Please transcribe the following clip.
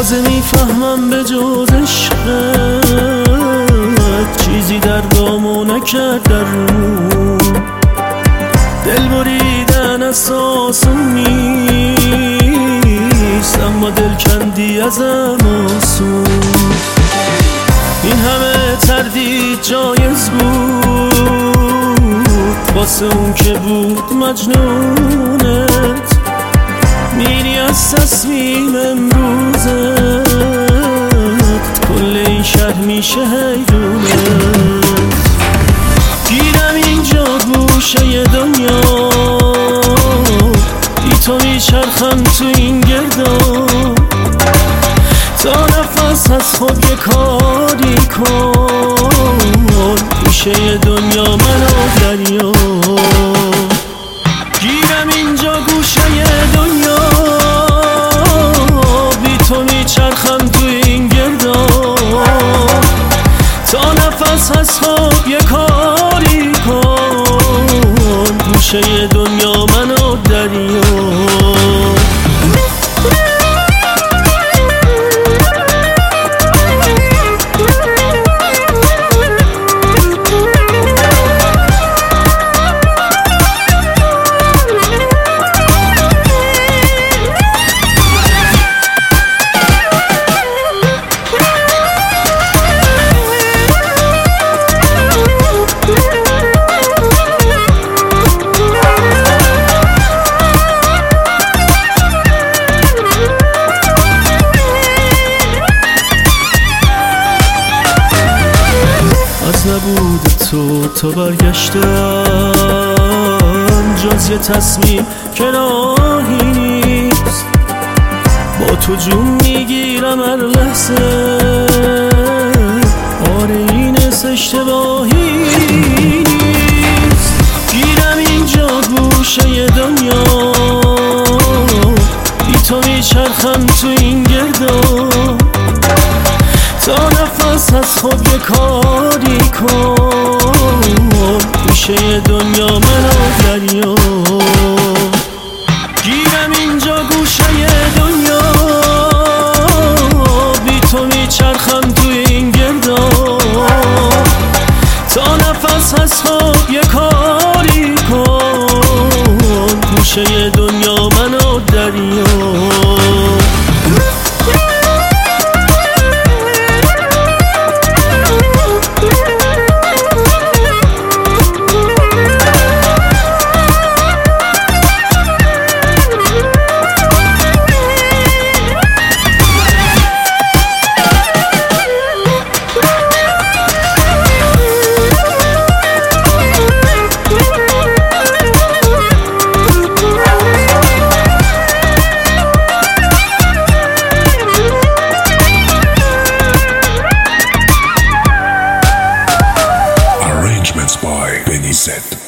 تازه میفهمم به جز عشقت چیزی در گامو نکرد در رو دل بریدن اساسم نیست، اما دل کندی ازم آسون. این همه تردید جایز بود واسه اون که بود مجنونت، میری از تصمیم امروزت کل این شهر میشه حیرونت. گیرم اینجا گوشه دنیا بی تو میچرخم تو این گردان، تا نفس از خود یه کاری کن گوشه دنیا من و دریا. گیرم اینجا گوشه دنیا بی تو میچرخم تو این گردان، تا نفس از خود یه کاری کن گوشه دنیا من و دریا. نبود تو برگشتم جز یه تصمیم که راهی نیست، با تو جون میگیرم هر لحظه آره این اشتباهی نیست. گیرم اینجا گوشه دنیا بی تو میچرخم تو این گردان، تا نفس از خود یه کاری کن گوشه دنیا من و دریا. گیرم اینجا گوشه دنیا بی تو میچرخم تو این گردان، تا نفس از خود یه کاری کن گوشه دنیا من و دریا. By Benny Z.